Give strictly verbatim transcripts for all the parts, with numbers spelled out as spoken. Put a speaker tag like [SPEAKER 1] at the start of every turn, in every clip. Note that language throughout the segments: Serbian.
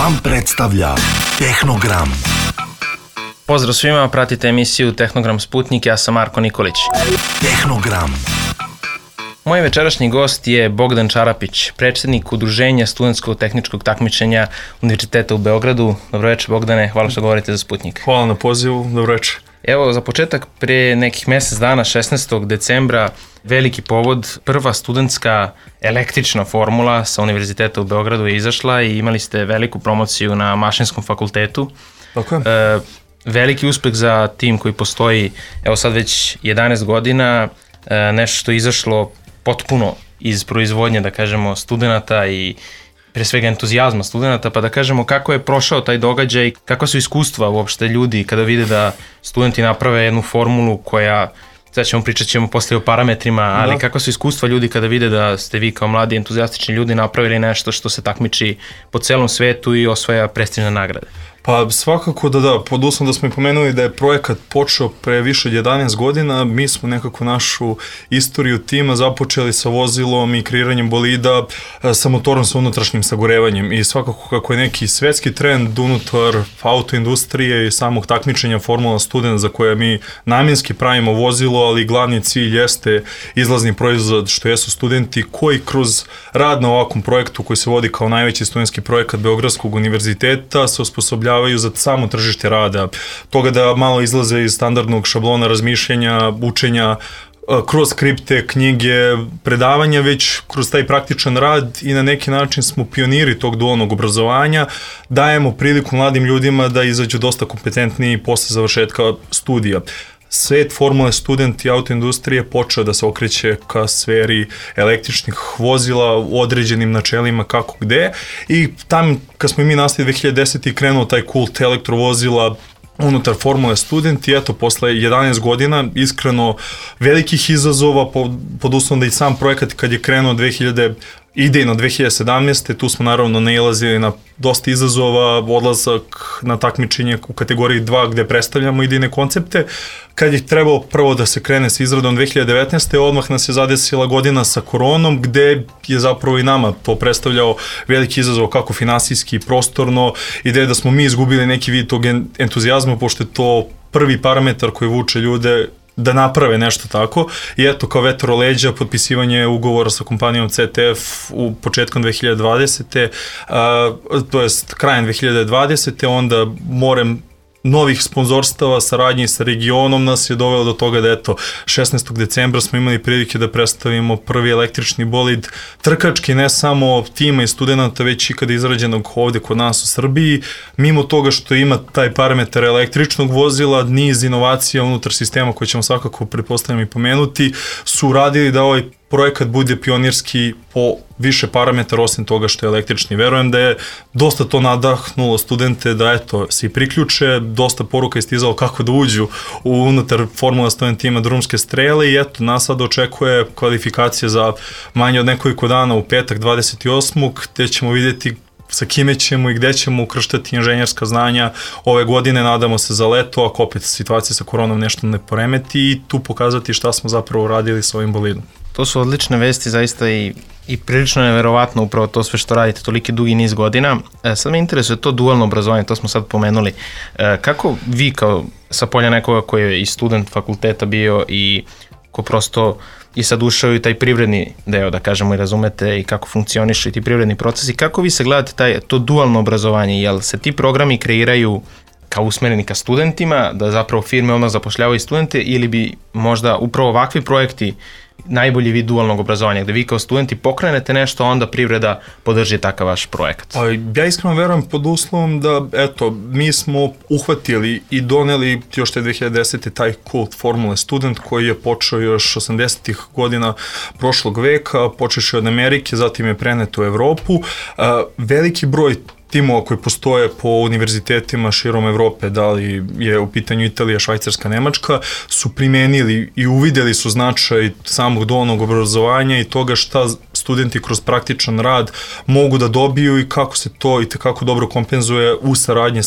[SPEAKER 1] Vam predstavlja Tehnogram.
[SPEAKER 2] Pozdrav svima, pratite emisiju Tehnogram Sputnik, ja sam Marko Nikolić.
[SPEAKER 1] Tehnogram.
[SPEAKER 2] Moj večerašnji gost je Bogdan Čarapić, predsednik Udruženja studentskog tehničkog takmičenja Univerziteta u Beogradu. Dobro večer, Bogdane, hvala što govorite za Sputnik.
[SPEAKER 3] Hvala na pozivu, dobro večer.
[SPEAKER 2] Evo, za početak, pre nekih mesec dana, šesnaestog decembra, veliki povod, prva studentska električna formula sa Univerziteta u Beogradu je izašla i imali ste veliku promociju na Mašinskom fakultetu.
[SPEAKER 3] Tako je.
[SPEAKER 2] E, veliki uspeh za tim koji postoji, evo sad već jedanaest godina, e, nešto što je izašlo potpuno iz proizvodnje, da kažemo, studenta i pre svega entuzijazma studenta, pa da kažemo kako je prošao taj događaj, kakva su iskustva uopšte ljudi kada vide da studenti naprave jednu formulu koja, sad ćemo pričat ćemo posle o parametrima, ali da. Kakva su iskustva ljudi kada vide da ste vi kao mladi entuzijastični ljudi napravili nešto što se takmiči po celom svetu i osvaja prestižne nagrade?
[SPEAKER 3] Pa svakako da da, pod uslovom da smo i pomenuli da je projekat počeo pre više od jedanaest godina, mi smo nekako našu istoriju tima započeli sa vozilom i kreiranjem bolida sa motorom sa unutrašnjim sagorevanjem i svakako kako je neki svetski trend unutar autoindustrije i samog takmičenja Formula Student za koje mi namjenski pravimo vozilo, ali glavni cilj jeste izlazni proizvod što jesu studenti koji kroz rad na ovakvom projektu koji se vodi kao najveći studentski projekat Beogradskog univerziteta se osposobljavaju za samo tržište rada, toga da malo izlaze iz standardnog šablona razmišljanja, učenja kroz skripte, knjige, predavanja, već kroz taj praktičan rad i na neki način smo pioniri tog dualnog obrazovanja, dajemo priliku mladim ljudima da izađu dosta kompetentniji posle završetka studija. Svet Formule Student i autoindustrije počeo da se okreće ka sferi električnih vozila u određenim načelima kako gde i tam kad smo i mi nastali dve hiljade desete. krenuo taj kult elektrovozila unutar Formule Student i eto, posle jedanaest godina, iskreno velikih izazova pod, pod uslovom da i sam projekat kad je krenuo dve hiljade idejno dve hiljade sedamnaeste. tu smo naravno nailazili na dosta izazova, odlazak na takmičenje u kategoriji dva gde predstavljamo idejne koncepte. Kad je trebalo prvo da se krene sa izradom dve hiljade devetnaeste. odmah nas je zadesila godina sa koronom gde je zapravo i nama to predstavljao veliki izazov kako finansijski i prostorno, ideja da smo mi izgubili neki vid tog entuzijazma pošto je to prvi parametar koji vuče ljude da naprave nešto tako i eto kao vetar o leđa potpisivanje ugovora sa kompanijom C T F u početkom dve hiljade dvadesete. A, to jest krajem dve hiljade dvadesete. onda morem novih sponzorstava, saradnje sa regionom nas je dovelo do toga da eto šesnaestog decembra smo imali prilike da predstavimo prvi električni bolid trkački, ne samo tima i studenta, već i kada izrađenog ovde kod nas u Srbiji. Mimo toga što ima taj parametar električnog vozila, niz inovacija unutar sistema koje ćemo svakako pretpostavljam i pomenuti, su radili da ovaj projekat bude pionirski po više parametara osim toga što je električni. Verujem da je dosta to nadahnulo studente da eto se i priključe, dosta poruka je stizalo kako da uđu u unutar Formula Student tima drumske strele i eto nas sad očekuje kvalifikacija za manje od nekoliko dana u petak dvadeset osmog gde ćemo vidjeti sa kime ćemo i gde ćemo ukrštati inženjerska znanja ove godine, nadamo se za leto, ako opet situacija sa koronom nešto ne poremeti i tu pokazati šta smo zapravo radili sa ovim bolidom.
[SPEAKER 2] To su odlične vesti, zaista i, i prilično neverovatno upravo to sve što radite toliki dugi niz godina. E, sad me interesuje to dualno obrazovanje, to smo sad pomenuli. E, kako vi kao sa polja nekoga koji je i student fakulteta bio i ko prosto i sad ušao i taj privredni deo, da kažemo, i razumete i kako funkcionišu i ti privredni procesi, kako vi se gledate taj, to dualno obrazovanje, jel se ti programi kreiraju kao usmereni ka studentima, da zapravo firme odmah zapošljavaju studente ili bi možda upravo ovakvi projekti najbolji vid dualnog obrazovanja, gde vi kao studenti pokrenete nešto, a onda privreda podrži takav vaš projekat?
[SPEAKER 3] Pa, ja iskreno verujem pod uslovom da, eto, mi smo uhvatili i doneli još te dve hiljade desete. taj kult Formule Student koji je počeo još osamdesetih godina prošlog veka, počeši od Amerike, zatim je prenet u Evropu. Veliki broj timova koji postoje po univerzitetima širom Evrope, da li je u pitanju Italija, Švajcarska, Nemačka, su primenili i uvideli su značaj samog dualnog obrazovanja i toga šta studenti kroz praktičan rad mogu da dobiju i kako se to i tekako dobro kompenzuje u saradnji sa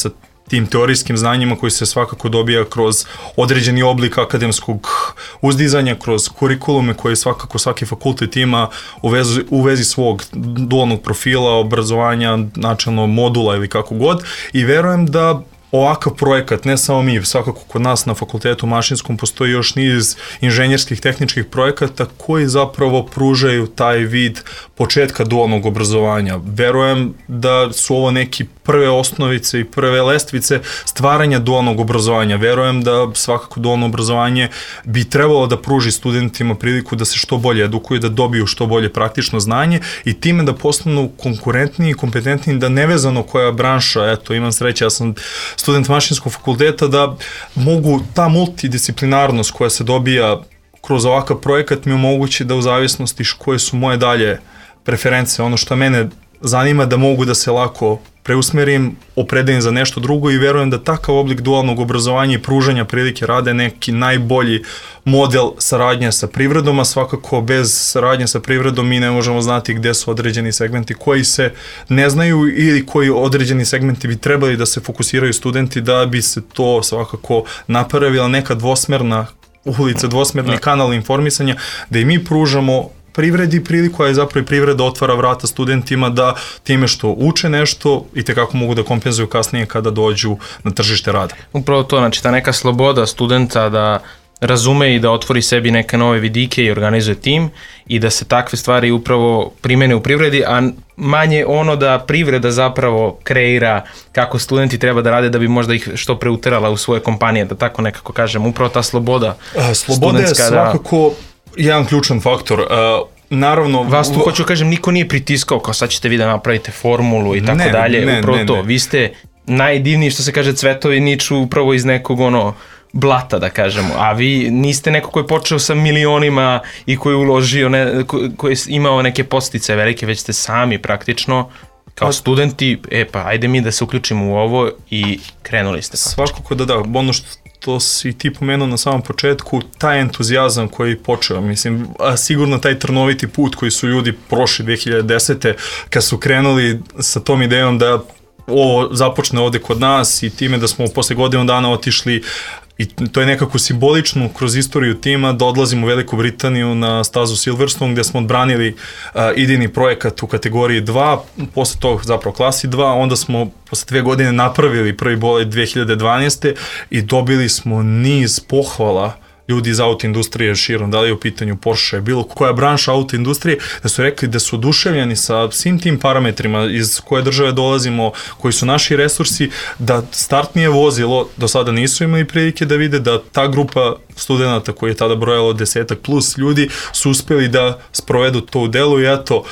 [SPEAKER 3] tim teorijskim znanjima koji se svakako dobija kroz određeni oblik akademskog uzdizanja, kroz kurikulume koje svakako svaki fakultet ima u vezi, u vezi svog dualnog profila, obrazovanja, načelno modula ili kako god, i verujem da ovakav projekat, ne samo mi, svakako kod nas na fakultetu mašinskom postoji još niz inženjerskih tehničkih projekata koji zapravo pružaju taj vid početka dualnog obrazovanja. Verujem da su ovo neki prve osnovice i prve lestvice stvaranja dualnog obrazovanja. Verujem da svakako dualno obrazovanje bi trebalo da pruži studentima priliku da se što bolje edukuju, da dobiju što bolje praktično znanje i time da postanu konkurentniji i kompetentniji, da nevezano koja branša, eto imam sreće, ja sam student mašinskog fakulteta, da mogu ta multidisciplinarnost koja se dobija kroz ovakav projekat mi omogući da u zavisnosti koje su moje dalje preference, ono što mene zanima, da mogu da se lako preusmerim, opredelim za nešto drugo i verujem da takav oblik dualnog obrazovanja i pružanja prilike rada je neki najbolji model saradnje sa privredom, a svakako bez saradnje sa privredom mi ne možemo znati gde su određeni segmenti koji se ne znaju ili koji određeni segmenti bi trebali da se fokusiraju studenti da bi se to svakako napravila neka dvosmerna ulica, dvosmerni kanal informisanja, da i mi pružamo privredi priliku, a je zapravo i privreda otvara vrata studentima da time što uče nešto i tekako mogu da kompenzuju kasnije kada dođu na tržište rada.
[SPEAKER 2] Upravo to, znači ta neka sloboda studenta da razume i da otvori sebi neke nove vidike i organizuje tim i da se takve stvari upravo primene u privredi, a manje ono da privreda zapravo kreira kako studenti treba da rade da bi možda ih što preuterala u svoje kompanije, da tako nekako kažem, upravo ta sloboda.
[SPEAKER 3] A, sloboda je svakako da, jedan ključan faktor. Uh, naravno...
[SPEAKER 2] Vas tu hoću kažem, niko nije pritiskao kao sad ćete vi da napravite formulu i tako
[SPEAKER 3] ne,
[SPEAKER 2] dalje,
[SPEAKER 3] ne,
[SPEAKER 2] upravo
[SPEAKER 3] ne,
[SPEAKER 2] to.
[SPEAKER 3] Ne.
[SPEAKER 2] Vi ste najdivniji, što se kaže, cvetovi niču upravo iz nekog ono blata, da kažemo, a vi niste neko koji je počeo sa milionima i koji je uložio, ne, ko, koji je imao neke postice velike, već ste sami praktično kao studenti, e pa ajde mi da se uključimo u ovo i krenuli ste. Faktično.
[SPEAKER 3] Svakako da da, ono što to si ti pomenuo na samom početku, taj entuzijazam koji je počeo, mislim, a sigurno taj trnoviti put koji su ljudi prošli dve hiljade desete kad su krenuli sa tom idejom da ovo započne ovde kod nas i time da smo posle godinu dana otišli i to je nekako simbolično kroz istoriju tima da odlazimo u Veliku Britaniju na stazu Silverstone gde smo odbranili uh, idejni projekat u kategoriji dva, posle toga zapravo klasi dva, onda smo posle dve godine napravili prvi bolid dve hiljade dvanaeste i dobili smo niz pohvala ljudi iz auto industrije širom, da li je u pitanju Porsche, bilo koja branša auto industrije, da su rekli da su oduševljeni sa svim tim parametrima iz koje države dolazimo, koji su naši resursi, da startnije vozilo do sada nisu imali prilike da vide da ta grupa studenta koji je tada brojalo desetak plus ljudi su uspeli da sprovedu to u delu i eto,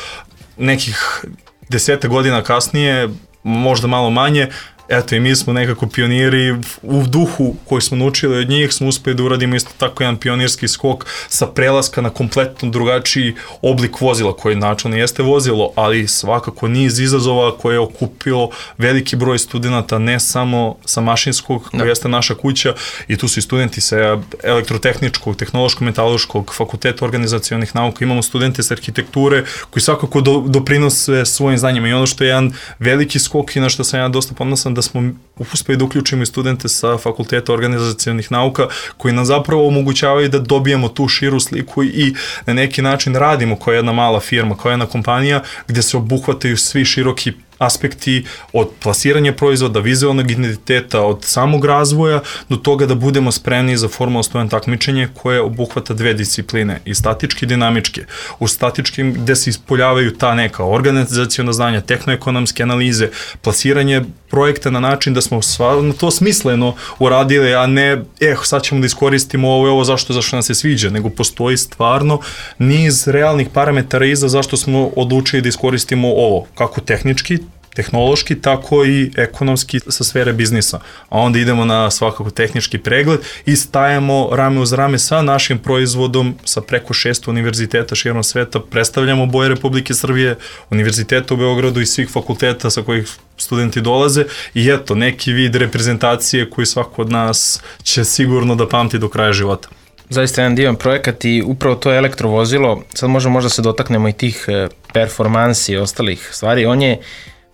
[SPEAKER 3] nekih desetak godina kasnije, možda malo manje, eto i mi smo nekako pioniri u duhu koji smo naučili od njih, smo uspeli da uradimo isto tako jedan pionirski skok sa prelaska na kompletno drugačiji oblik vozila koji načelno jeste vozilo, ali svakako niz izazova koje je okupilo veliki broj studenta, ne samo sa mašinskog, koji jeste naša kuća, i tu su i studenti sa elektrotehničkog, tehnološkog, metaloškog, fakulteta organizacionih nauka, imamo studente sa arhitekture koji svakako do, doprinose svojim znanjima i ono što je jedan veliki skok i na što sam ja dosta ponosan da smo uspeli da uključimo i studente sa fakulteta organizacionih nauka koji nam zapravo omogućavaju da dobijemo tu širu sliku i na neki način radimo kao jedna mala firma, kao jedna kompanija gde se obuhvataju svi široki aspekti od plasiranja proizvoda, vizualnog identiteta, od samog razvoja do toga da budemo spremni za Formula sto jedan takmičenje koje obuhvata dve discipline, i statičke i dinamičke. U statičkim gde se ispoljavaju ta neka organizaciona znanja, tehnoekonomske analize, plasiranje projekta na način da smo stvarno to smisleno uradili, a ne, eh, sad ćemo da iskoristimo ovo i ovo zašto, zašto nam se sviđa, nego postoji stvarno niz realnih parametara iza zašto smo odlučili da iskoristimo ovo, kako tehnički, tehnološki, tako i ekonomski sa sfere biznisa. A onda idemo na svakako tehnički pregled i stajemo rame uz rame sa našim proizvodom, sa preko šest univerziteta širom sveta, predstavljamo boje Republike Srbije, univerziteta u Beogradu i svih fakulteta sa kojih studenti dolaze i eto, neki vid reprezentacije koji svako od nas će sigurno da pamti do kraja života.
[SPEAKER 2] Zaista jedan divan projekat i upravo to elektrovozilo, sad možemo možda se dotaknemo i tih performansi i ostalih stvari, on je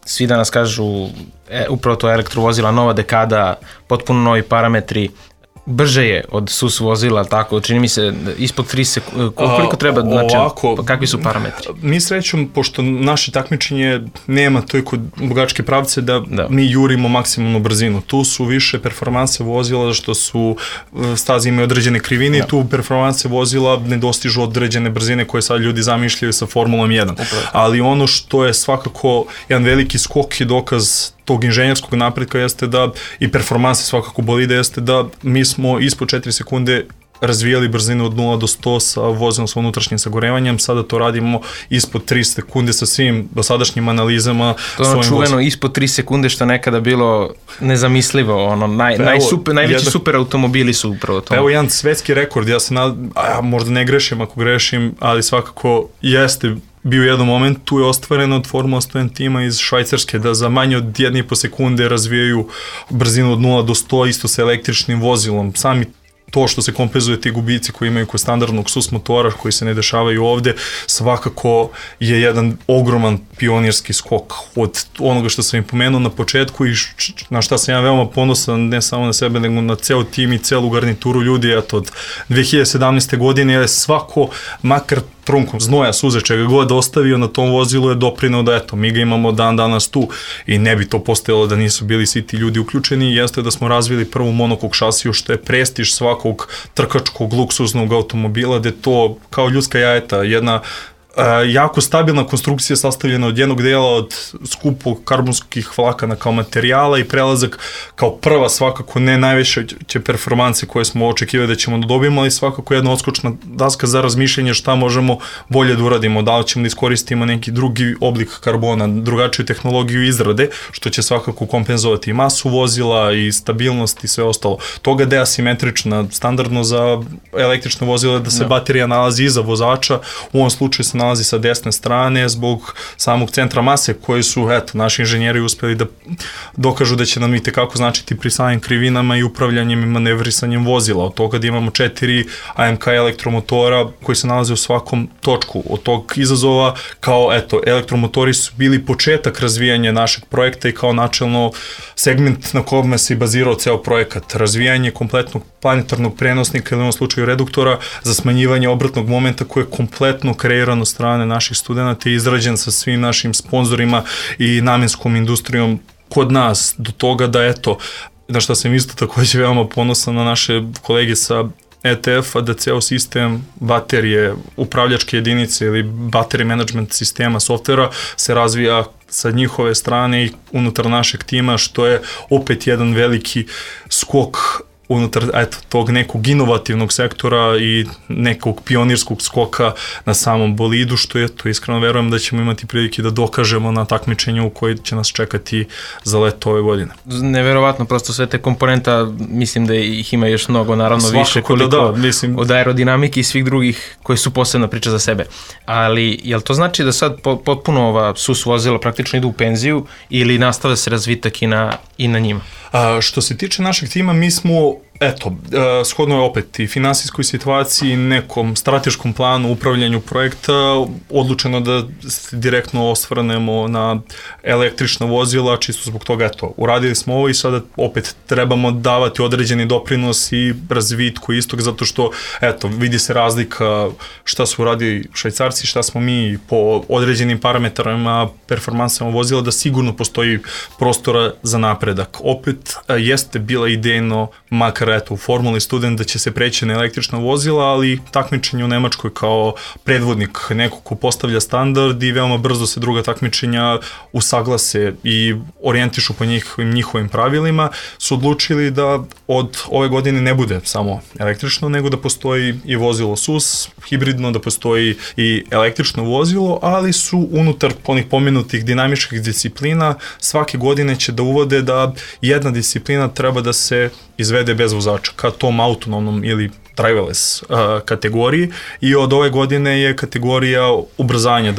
[SPEAKER 2] svi danas kažu e, upravo to elektrovozila, nova dekada, potpuno novi parametri, brže je od S U S vozila, tako, čini mi se ispod tri sekunde, koliko treba, znači, ovako, kakvi su parametri?
[SPEAKER 3] Mi srećom, pošto naše takmičenje nema toliko dugačke pravce da, da mi jurimo maksimalnu brzinu. Tu su više performanse vozila, što su staze imaju određene krivine da. I tu performanse vozila ne dostižu određene brzine koje sad ljudi zamišljaju sa Formulom jedan. Upravo. Ali ono što je svakako jedan veliki skok i dokaz tog inženjerskog napretka jeste da i performanse svakako bolide jeste da mi smo ispod četiri sekunde razvijali brzinu od nula do sto sa vozilom sa unutrašnjim sagorevanjem, sada to radimo ispod tri sekunde sa svim dosadašnjim analizama.
[SPEAKER 2] To je ono čuveno vozilom. Ispod tri sekunde što nekada bilo nezamislivo, ono, naj, naj super, najveći jedan, super automobili su upravo to.
[SPEAKER 3] Evo jedan svetski rekord, ja se nad, a, možda ne grešim ako grešim, ali svakako jeste bio u jednom momentu je ostvareno od Formula sto jedan tima iz Švajcarske da za manje od jedne i po sekunde razvijaju brzinu od nula do sto isto sa električnim vozilom. Sami to što se kompenzuje ti gubici koji imaju kod standardnog S U S motora koji se ne dešavaju ovde, svakako je jedan ogroman pionirski skok od onoga što sam im pomenuo na početku i na šta sam ja veoma ponosan, ne samo na sebe, nego na ceo tim i celu garnituru ljudi. Eto, od dve hiljade sedamnaeste. godine je svako, makar trunkom znoja, suze, čega god ostavio na tom vozilu je doprineo da eto, mi ga imamo dan danas tu i ne bi to postojalo da nisu bili svi ti ljudi uključeni. Jeste da smo razvili prvu monokok šasiju što je prestiž svakog trkačkog luksuznog automobila, gde to kao ljudska jajeta, jedna Uh, jako stabilna konstrukcija sastavljena od jednog dela od skupog karbonskih vlakana kao materijala i prelazak kao prva svakako ne najveće performanse koje smo očekivali da ćemo da dobijemo, ali svakako jedna odskočna daska za razmišljanje šta možemo bolje da uradimo, da li ćemo da iskoristimo neki drugi oblik karbona, drugačiju tehnologiju izrade, što će svakako kompenzovati i masu vozila i stabilnost i sve ostalo. Toga da je asimetrična, standardno za električno vozilo da se no. baterija nalazi iza vozača, u ovom slučaju se nalazi sa desne strane zbog samog centra mase koji su, eto, naši inženjeri uspeli da dokažu da će nam i tekako značiti pri samim krivinama i upravljanjem i manevrisanjem vozila. Od toga da imamo četiri A M K elektromotora koji se nalaze u svakom točku. Od tog izazova kao, eto, elektromotori su bili početak razvijanja našeg projekta i kao načelno segment na kome se bazirao ceo projekat. Razvijanje kompletnog planetarnog prenosnika ili u ovom slučaju reduktora za smanjivanje obratnog momenta koje je kompletno kreirano strane naših studenta i izrađen sa svim našim sponzorima i namenskom industrijom kod nas, do toga da eto, na što sam isto takođe veoma ponosan na naše kolege sa E T F-a, da ceo sistem baterije, upravljačke jedinice ili battery management sistema softvera se razvija sa njihove strane i unutar našeg tima, što je opet jedan veliki skok unutar eto, tog nekog inovativnog sektora i nekog pionirskog skoka na samom bolidu, što je to iskreno verujem da ćemo imati prilike da dokažemo na takmičenju koji će nas čekati za leto ove godine.
[SPEAKER 2] Neverovatno, prosto sve te komponenta, mislim da ih ima još mnogo, naravno svakako više koliko
[SPEAKER 3] da, da, mislim.
[SPEAKER 2] Od aerodinamike i svih drugih koji su posebna priča za sebe. Ali, jel to znači da sad potpuno ova S U S vozila praktično idu u penziju ili nastave se razvitak i na, i na njima?
[SPEAKER 3] A, što se tiče našeg tima, mi smo eto, uh, shodno je opet i finansijskoj situaciji i nekom strateškom planu upravljanju projekta odlučeno da se direktno osvrnemo na električna vozila, čisto zbog toga, eto, uradili smo ovo i sada opet trebamo davati određeni doprinos i razvitku istog, zato što, eto, vidi se razlika šta su uradili Švajcarci, šta smo mi po određenim parametrama, performansama vozila, da sigurno postoji prostora za napredak. Opet, jeste bila idejno, makar eto, u Formuli student da će se preći na električna vozila, ali takmičenje u Nemačkoj kao predvodnik, neko ko postavlja standard i veoma brzo se druga takmičenja usaglase i orijentišu po njihovim, njihovim pravilima, su odlučili da od ove godine ne bude samo električno, nego da postoji i vozilo S U S, hibridno, da postoji i električno vozilo, ali su unutar onih pomenutih dinamičkih disciplina svake godine će da uvode da jedna disciplina treba da se izvede bez vozača, ka tom autonomnom ili driverless uh, kategoriji i od ove godine je kategorija ubrzanja, da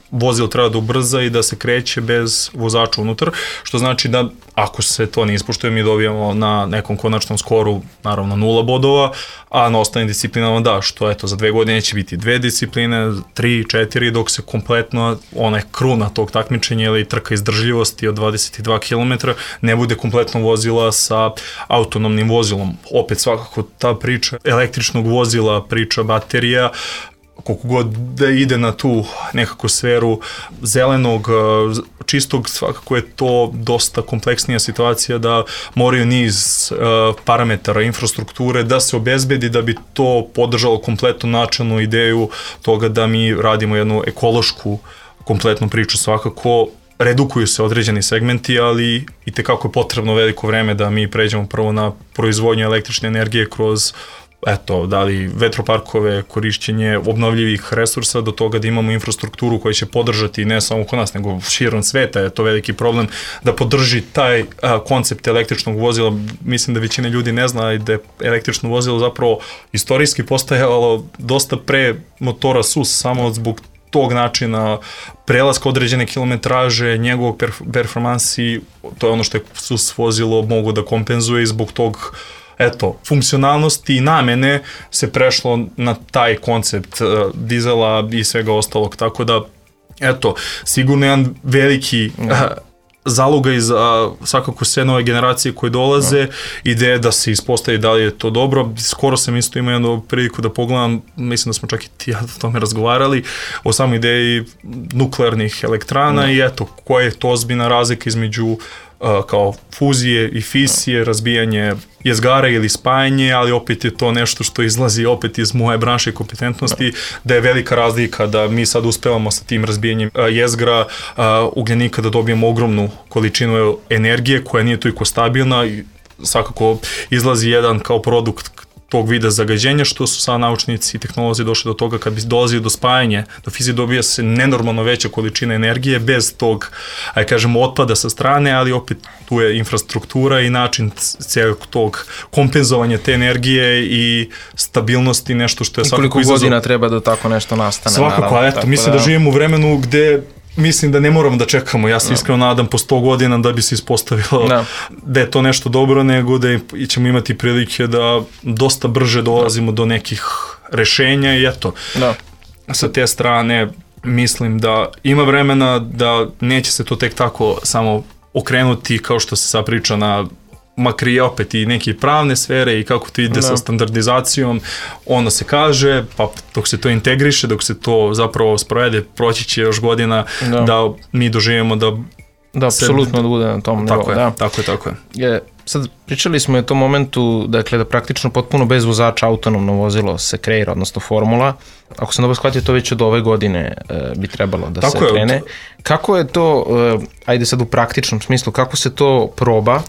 [SPEAKER 3] vozilo treba da ubrza i da se kreće bez vozača unutar, što znači da ako se to ne ispoštuje, mi dobijamo na nekom konačnom skoru naravno nula bodova, a na ostalim disciplinama da, što eto za dve godine će biti dve discipline, tri, četiri, dok se kompletno onaj kruna tog takmičenja ili trka izdržljivosti od dvadeset dva kilometra ne bude kompletno vozila sa autonomnim vozilom. Opet svakako ta priča električnog vozila, priča baterija, koliko god da ide na tu nekako sferu zelenog, čistog, svakako je to dosta kompleksnija situacija da moraju niz uh, parametara infrastrukture da se obezbedi da bi to podržalo kompletnu načelnu ideju toga da mi radimo jednu ekološku kompletnu priču. Svakako redukuju se određeni segmenti, ali i tekako je potrebno veliko vreme da mi pređemo prvo na proizvodnju električne energije kroz eto, da li vetroparkove, korišćenje obnovljivih resursa, do toga da imamo infrastrukturu koja će podržati ne samo kod nas, nego širom sveta je to veliki problem, da podrži taj a, koncept električnog vozila. Mislim da većina ljudi ne zna da je električno vozilo zapravo istorijski postajalo dosta pre motora S U S, samo zbog tog načina prelaska određene kilometraže, njegovog performansi, to je ono što je S U S vozilo mogu da kompenzuje i zbog tog eto, funkcionalnosti i namene se prešlo na taj koncept uh, dizela i svega ostalog, tako da, eto, sigurno jedan veliki uh, zaloga i za svakako sve nove generacije koje dolaze, no. Ideje da se ispostavi da li je to dobro. Skoro sam isto imao jednu priliku da pogledam, mislim da smo čak i ti ja o tome razgovarali, o samoj ideji nuklearnih elektrana no. I eto, koja je to ozbiljna razlika između Uh, kao fuzije i fisije, razbijanje jezgara ili spajanje, ali opet je to nešto što izlazi opet iz moje branše kompetentnosti, da je velika razlika da mi sad uspevamo sa tim razbijanjem uh, jezgra, uh, ugljenika da dobijemo ogromnu količinu energije koja nije toliko stabilna i svakako izlazi jedan kao produkt tog vida zagađenja, što su sad naučnici i tehnolozi došli do toga kad bi dolazili do spajanja, do fizije dobija se nenormalno veća količina energije bez tog, aj kažemo, otpada sa strane, ali opet tu je infrastruktura i način cijelog tog kompenzovanja te energije i stabilnosti, nešto što je svakako izazov.
[SPEAKER 2] I koliko godina treba da tako nešto nastane?
[SPEAKER 3] Svakako, a eto, mislim da... da živimo u vremenu gde mislim da ne moramo da čekamo, ja se iskreno nadam po sto godina da bi se ispostavilo no. Da je to nešto dobro, nego da ćemo imati prilike da dosta brže dolazimo no. Do nekih rešenja i eto, no. Sa te strane mislim da ima vremena, da neće se to tek tako samo okrenuti kao što se sad priča na makri opet i neke pravne sfere i kako to ide no. Sa standardizacijom, onda se kaže, pa dok se to integriše, dok se to zapravo sprovede, proći će još godina no. Da mi doživimo da...
[SPEAKER 2] Da, apsolutno da bude na tom nivou.
[SPEAKER 3] Tako je, da. tako je, tako je.
[SPEAKER 2] je. Sad, pričali smo o tom momentu, dakle, da praktično potpuno bez vozača autonomno vozilo se kreira, odnosno formula. Ako sam dobro shvatio, to već od ove godine e, bi trebalo da tako se je. Krene. Kako je to, e, ajde sad u praktičnom smislu, kako se to proba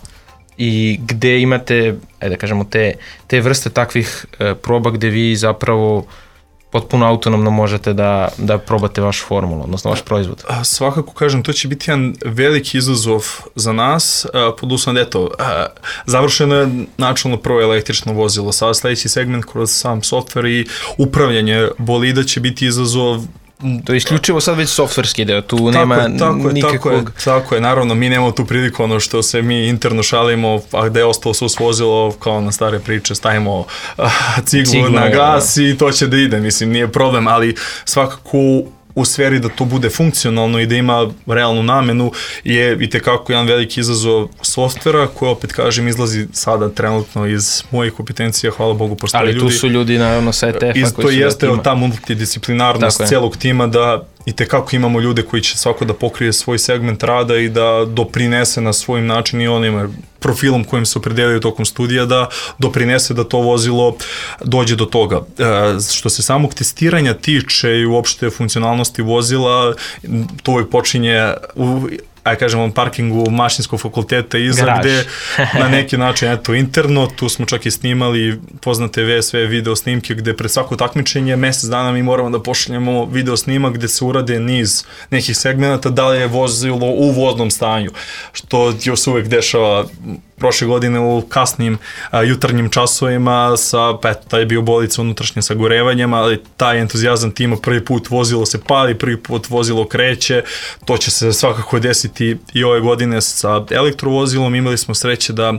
[SPEAKER 2] i gde imate, ajde da kažemo, te, te vrste takvih e, proba gde vi zapravo potpuno autonomno možete da, da probate vašu formulu, odnosno vaš proizvod?
[SPEAKER 3] A, svakako kažem, to će biti jedan veliki izazov za nas, a, pod uslovom da eto, a, završeno je načelno prvo električno vozilo, sada sledeći segment kroz sam softver i upravljanje bolida će biti izazov.
[SPEAKER 2] To je isključivo sad već softverski deo, tu tako nema
[SPEAKER 3] je, tako
[SPEAKER 2] nikakvog...
[SPEAKER 3] Tako je, tako je, naravno, mi nemamo tu priliku ono što se mi interno šalimo, a gde je ostalo S U S vozilo, kao na stare priče, stavimo uh, ciglu, ciglu na gas da. I to će da ide, mislim, nije problem, ali svakako u sferi da to bude funkcionalno i da ima realnu namenu je i tekako jedan veliki izazov softvera koji opet kažem izlazi sada trenutno iz mojih kompetencija, hvala Bogu postoje ljudi.
[SPEAKER 2] Ali tu su ljudi naravno sa E T F-a
[SPEAKER 3] koji su jeste ta multidisciplinarnost celog tima da i tekako imamo ljude koji će svako da pokrije svoj segment rada i da doprinese na svojim način i onima profilom kojim se opredelio tokom studija da doprinese da to vozilo dođe do toga. E, što se samog testiranja tiče i uopšte funkcionalnosti vozila, to uvijek počinje u aj kažemo, parkingu mašinskog fakulteta iza,
[SPEAKER 2] Garaž.
[SPEAKER 3] gde na neki način, eto, interno, tu smo čak i snimali poznate V S V video snimke, gde pred svako takmičenje mesec dana mi moramo da pošaljemo video snimak gde se urade niz nekih segmenata, da li je vozilo u voznom stanju, što još uvek dešava prošle godine u kasnim a, jutarnjim časovima sa, pa eto, taj je bio bolica unutrašnjim sagorevanjem, ali taj entuzijazam tima, prvi put vozilo se pali, prvi put vozilo kreće, to će se svakako desiti i ove godine sa elektrovozilom. Imali smo sreće da,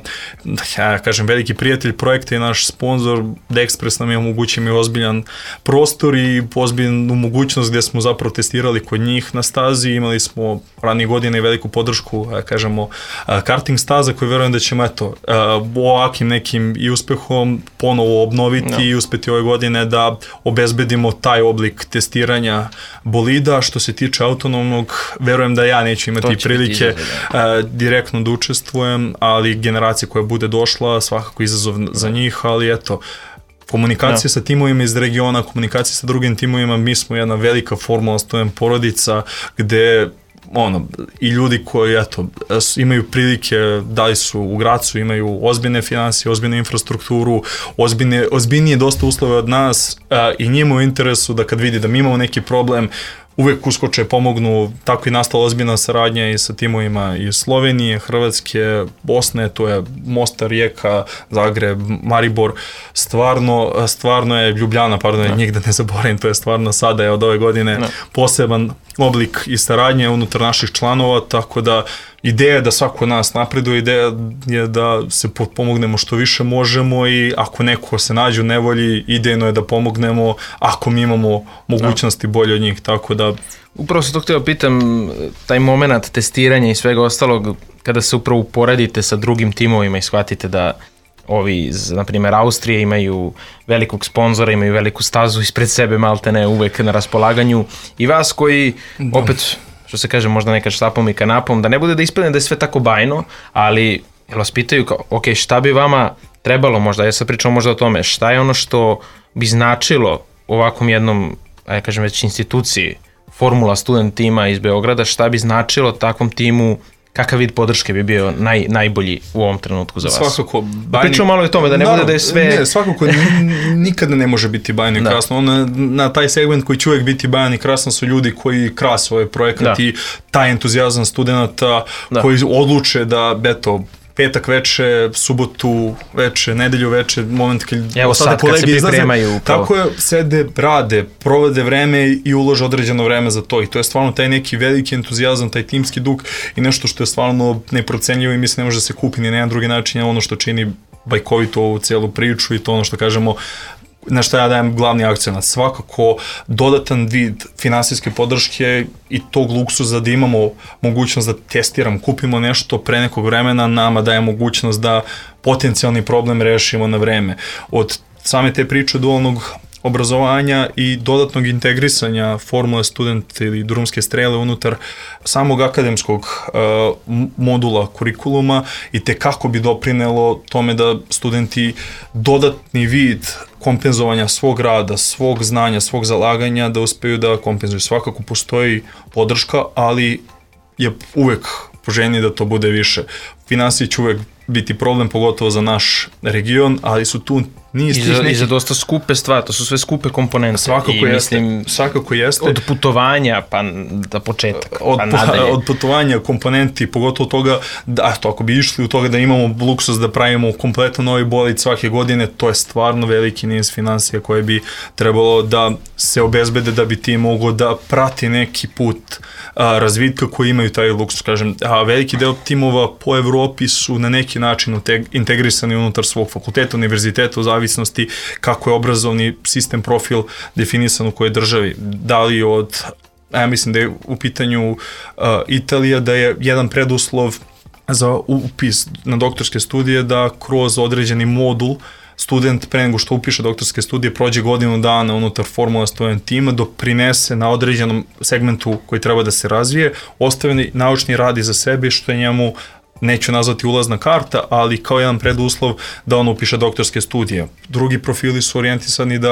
[SPEAKER 3] ja kažem, veliki prijatelj projekta i naš sponsor Dexpress nam je omogućio mi ozbiljan prostor i ozbiljnu mogućnost gde smo zapravo testirali kod njih na stazi. Imali smo ranije godine i veliku podršku, ja kažemo, karting staza koju verujem da ćemo, eto, ovakvim nekim i uspehom ponovo obnoviti no. i uspeti ove godine da obezbedimo taj oblik testiranja bolida. Što se tiče autonomnog, verujem da ja neću imati prilike izazov, da. direktno da učestvujem, ali generacija koja bude došla, svakako izazov za njih, ali eto, komunikacija no. sa timovima iz regiona, komunikacija sa drugim timovima, mi smo jedna velika Formula sto porodica gde ono, i ljudi koji, eto, imaju prilike, da li su u Gracu, imaju ozbiljne finansije, ozbiljnu infrastrukturu, ozbiljne, ozbiljnije dosta uslove od nas a, i njima u interesu da kad vidi da mi imamo neki problem, uvek uskoče, pomognu. Tako i nastala ozbiljna saradnja i sa timovima iz Slovenije, Hrvatske, Bosne, to je Mostar, Rijeka, Zagreb, Maribor. Stvarno, stvarno je Ljubljana, pardon, no. njih da ne zaboravim, to je stvarno sada je od ove godine no. poseban oblik i saradnje unutar naših članova, tako da ideja je da svako od nas napreduje, ideja je da se pomognemo što više možemo i ako neko se nađe u nevolji, idejno je da pomognemo ako mi imamo mogućnosti bolje od njih, tako da...
[SPEAKER 2] Upravo sam to htio pitam, taj moment testiranja i svega ostalog, kada se upravo uporedite sa drugim timovima i shvatite da ovi iz, na primjer, Austrije imaju velikog sponzora, imaju veliku stazu ispred sebe, maltene uvek na raspolaganju, i vas koji, da. opet, što se kaže, možda nekad štapom i kanapom, da ne bude da ispadne da je sve tako bajno, ali jel vas pitaju kao, ok, šta bi vama trebalo možda, ja sad pričam možda o tome, šta je ono što bi značilo ovakvom jednom, ja kažem već instituciji, Formula student tima iz Beograda, šta bi značilo takvom timu, kakav vid podrške bi bio naj, najbolji u ovom trenutku za vas? Svakako. Bajni... Pričamo malo o tome, da ne da, bude da je sve...
[SPEAKER 3] Ne, svakako nikada ne može biti bajno i krasno. Ona, na taj segment koji će uvek biti bajan i krasno su ljudi koji krase ovaj projekat da. i taj entuzijazam studenta da. koji odluče da, eto, petak veče, subotu veče, nedelju veče, moment kad,
[SPEAKER 2] Evo sad, kad se pripremaju.
[SPEAKER 3] Tako je, sede, rade, provode vreme i ulože određeno vreme za to i to je stvarno taj neki veliki entuzijazam, taj timski duh i nešto što je stvarno neprocenljivo i mislim ne može da se kupi ni na jedan drugi način, je ono što čini bajkovitu ovu cijelu priču i to ono što kažemo na što ja dajem glavni akcenat. Svakako dodatan vid finansijske podrške i tog luksuza da imamo mogućnost da testiram, kupimo nešto pre nekog vremena, nama daje mogućnost da potencijalni problem rešimo na vreme. Od same te priče dualnog obrazovanja i dodatnog integrisanja Formule student ili drumske strele unutar samog akademskog uh, modula kurikuluma i te kako bi doprinelo tome da studenti dodatni vid kompenzovanja svog rada, svog znanja, svog zalaganja da uspeju da kompenzuju. Svakako postoji podrška, ali je uvek poželjnije da to bude više. Finansije će uvek biti problem, pogotovo za naš region, ali su tu niz tih nekih...
[SPEAKER 2] I za dosta skupe stvari, to su sve skupe komponente.
[SPEAKER 3] Svakako
[SPEAKER 2] I,
[SPEAKER 3] jeste,
[SPEAKER 2] mislim,
[SPEAKER 3] svakako jeste.
[SPEAKER 2] Od putovanja pa da početak,
[SPEAKER 3] od,
[SPEAKER 2] pa nadalje.
[SPEAKER 3] Od putovanja, komponenti, pogotovo toga, da, to ako bi išli u toga da imamo luksus da pravimo kompletno novi bolid svake godine, to je stvarno veliki niz finansija koje bi trebalo da se obezbede da bi ti mogo da prati neki put a, razvitka koji imaju taj luksus, kažem. A veliki deo timova po Evropi su na neki način integrisani unutar svog fakulteta, univerziteta, u zavisnosti kako je obrazovni sistem, profil definisan u kojoj državi. Da li od, ja mislim da je u pitanju uh, Italija, da je jedan preduslov za upis na doktorske studije da kroz određeni modul student pre nego što upiše doktorske studije prođe godinu dana unutar Formula student tima, doprinese na određenom segmentu koji treba da se razvije, ostavljeni naučni rad iza sebe, što je njemu, neću nazvati ulazna karta, ali kao jedan preduslov da on upiše doktorske studije. Drugi profili su orijentisani da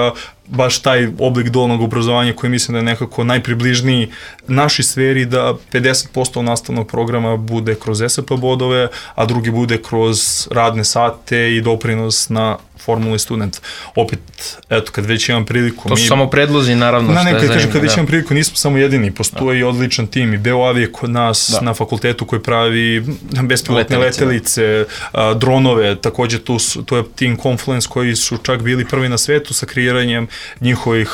[SPEAKER 3] baš taj oblik dualnog obrazovanja koji mislim da je nekako najpribližniji našoj sferi, da pedeset posto nastavnog programa bude kroz es a pe bodove, a drugi bude kroz radne sate i doprinos na formuli student. Opet, eto, kad već imam priliku...
[SPEAKER 2] To su
[SPEAKER 3] mi...
[SPEAKER 2] samo predlozi, naravno,
[SPEAKER 3] Na,
[SPEAKER 2] što je
[SPEAKER 3] ne, kad,
[SPEAKER 2] zanimljivo.
[SPEAKER 3] kad već
[SPEAKER 2] da.
[SPEAKER 3] imam priliku, nismo samo jedini, postoji da. odličan tim i Beoav je kod nas da. na fakultetu koji pravi bespilotne letelice, letelice a, dronove, takođe tu, su, tu je Team Confluence koji su čak bili prvi na svetu sa kreiranjem njihovih,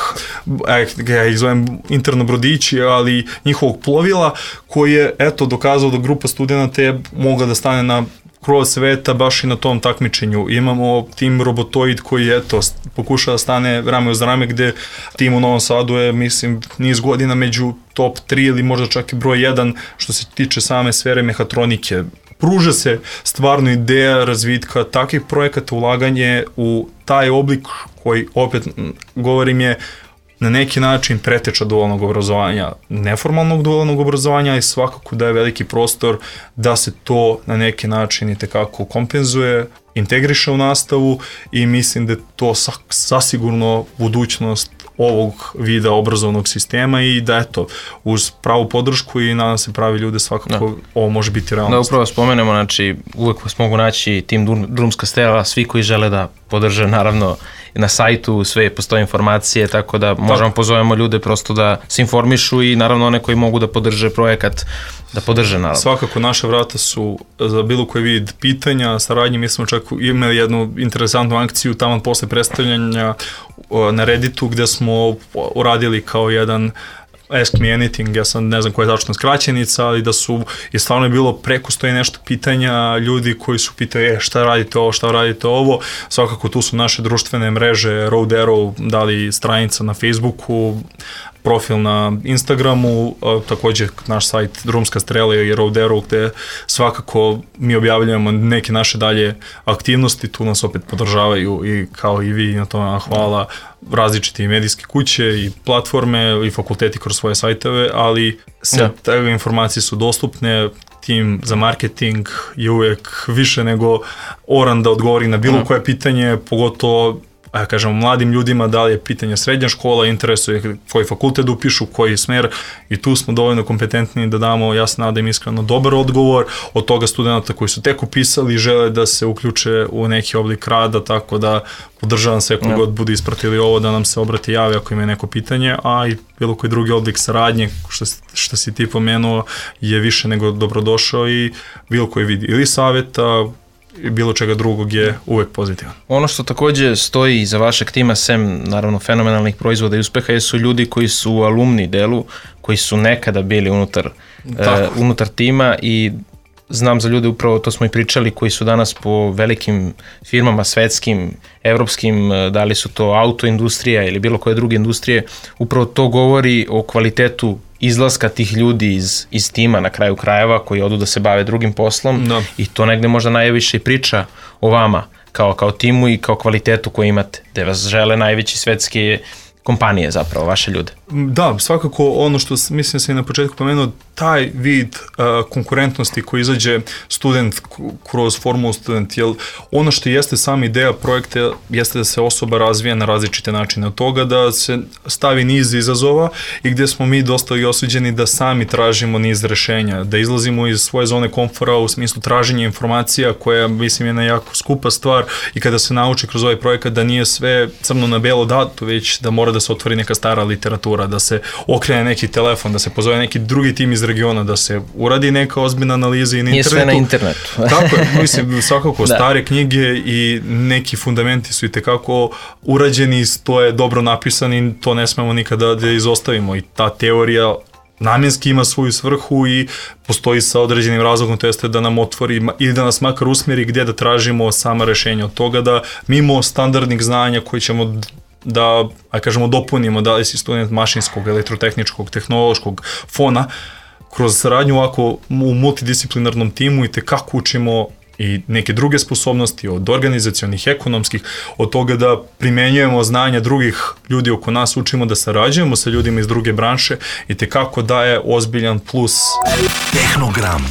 [SPEAKER 3] ja ih zovem interno brodići, ali njihovog plovila koji je, eto, dokazao da grupa studenta je mogla da stane na kroz sveta baš i na tom takmičenju. Imamo tim Robotoid koji, eto, pokušava da stane rame uz rame, gde tim u Novom Sadu je, mislim, niz godina među top tri ili možda čak i broj jedan što se tiče same sfere mehatronike. Pruža se stvarno ideja razvitka takvih projekata, ulaganje u taj oblik koji, opet govorim, je na neki način preteča dualnog obrazovanja, neformalnog dualnog obrazovanja, ali svakako da je veliki prostor da se to na neki način i tekako kompenzuje, integriše u nastavu i mislim da je to sasigurno budućnost ovog vida obrazovnog sistema i da, eto, uz pravu podršku i nadam se pravi ljude svakako da. Ovo može biti realnost.
[SPEAKER 2] Da, upravo spomenemo, znači uvek vas mogu naći tim Drumska stela, svi koji žele da podrže, naravno, na sajtu sve postoje informacije, tako da možemo pozovemo ljude prosto da se informišu i naravno one koji mogu da podrže projekat, da podrže naravno.
[SPEAKER 3] Svakako naše vrata su za bilo koji vid pitanja, saradnje, mi smo čak imali jednu interesantnu akciju tamo posle predstavljanja na Redditu gde smo uradili kao jedan Ask Me Anything, ja sam ne znam koja je tačno skraćenica, ali da su, je stvarno bilo preko stoji nešto pitanja, ljudi koji su pitali, e, šta radite ovo, šta radite ovo, svakako tu su naše društvene mreže, Road Arrow, da li stranica na Facebooku, profil na Instagramu, takođe naš sajt Drumska strela i Road Arrow, gde svakako mi objavljujemo neke naše dalje aktivnosti, tu nas opet podržavaju i kao i vi, na to hvala, različite medijske kuće i platforme i fakulteti kroz svoje sajtove, ali sve te informacije su dostupne, tim za marketing je uvek više nego oran da odgovori na bilo koje pitanje, pogotovo ja kažemo mladim ljudima, da li je pitanje srednja škola, interesuje koji fakultet upišu, koji smer i tu smo dovoljno kompetentni da damo, ja se nadam iskreno, dobar odgovor od toga studenta koji su tek upisali i žele da se uključe u neki oblik rada, tako da podržavam sve koji god budu ispratili ovo da nam se obrati jave ako ima neko pitanje, a i bilo koji drugi oblik saradnje što, što si ti pomenuo je više nego dobrodošao i bilo koji vidi ili savjeta i bilo čega drugog je uvek pozitivan. Ono
[SPEAKER 2] što takođe stoji iza vašeg tima, sem naravno fenomenalnih proizvoda i uspeha, su ljudi koji su u alumni delu, koji su nekada bili unutar, e, unutar tima i znam za ljude, upravo to smo i pričali, koji su danas po velikim firmama, svetskim, evropskim, da li su to autoindustrija ili bilo koje druge industrije, upravo to govori o kvalitetu izlaska tih ljudi iz, iz tima na kraju krajeva koji odu da se bave drugim poslom no. i to negde možda najviše priča o vama kao, kao timu i kao kvalitetu koju imate, gde vas žele najveći svetski kompanije zapravo, vaše ljude.
[SPEAKER 3] Da, svakako ono što mislim se i na početku pomenuo, taj vid uh, konkurentnosti koji izađe student kroz formulu student, jer ono što jeste sama ideja projekta jeste da se osoba razvija na različite načine od toga, da se stavi niz izazova i gde smo mi dosta i osuđeni da sami tražimo niz rešenja, da izlazimo iz svoje zone komfora u smislu traženja informacija koja mislim je jedna jako skupa stvar i kada se nauči kroz ovaj projekat da nije sve crno na belo dato, već da mora da se otvori neka stara literatura, da se okrene neki telefon, da se pozove neki drugi tim iz regiona, da se uradi neka ozbiljna analiza i na
[SPEAKER 2] nije
[SPEAKER 3] internetu.
[SPEAKER 2] Nije sve na internetu.
[SPEAKER 3] Tako je, mislim, svakako stare knjige i neki fundamenti su i tekako urađeni, to je dobro napisani i to ne smemo nikada da izostavimo i ta teorija namjenski ima svoju svrhu i postoji sa određenim razlogom, to jeste da nam otvori ili da nas makar usmjeri gdje da tražimo sama rešenja od toga, da mimo standardnih znanja koji ćemo da, aj kažemo, dopunimo, da li si student mašinskog, elektrotehničkog, tehnološkog fona, kroz saradnju ovako u multidisciplinarnom timu i tekako učimo i neke druge sposobnosti od organizacionih, ekonomskih, od toga da primenjujemo znanja drugih ljudi oko nas, učimo da sarađujemo sa ljudima iz druge branše i tekako daje ozbiljan plus.
[SPEAKER 1] Tehnogram.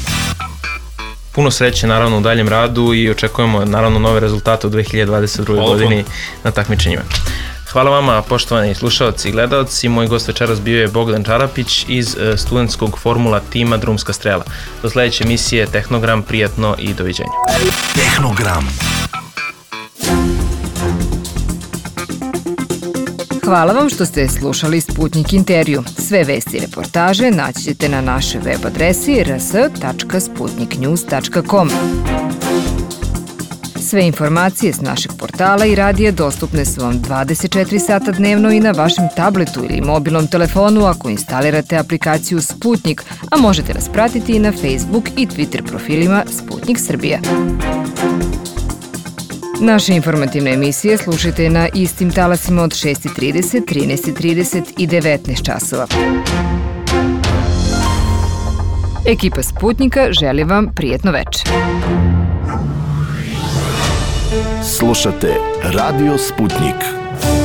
[SPEAKER 2] Puno sreće naravno u daljem radu i očekujemo naravno nove rezultate u dve hiljade dvadeset druge. godini na takmičenjima. Hvala vama, poštovani slušalci i gledalci. Moj gost večeras bio je Bogdan Čarapić iz studentskog formula tima Drumska strela. Do sledeće emisije Tehnogram, prijatno i doviđenja.
[SPEAKER 1] Tehnogram.
[SPEAKER 4] Hvala vam što ste slušali Sputnik intervju. Sve vesti i reportaže naći ćete na našoj web adresi r s tačka sputnik news tačka com. Sve informacije s našeg portala i radija dostupne su vam dvadeset četiri sata dnevno i na vašem tabletu ili mobilnom telefonu ako instalirate aplikaciju Sputnik, a možete nas pratiti i na Facebook i Twitter profilima Sputnik Srbija. Naše informativne emisije slušajte na istim talasima od šest i trideset, trinaest i trideset i devetnaest časova. Ekipa Sputnika želi vam prijatno večer.
[SPEAKER 1] Slušate Radio Sputnik.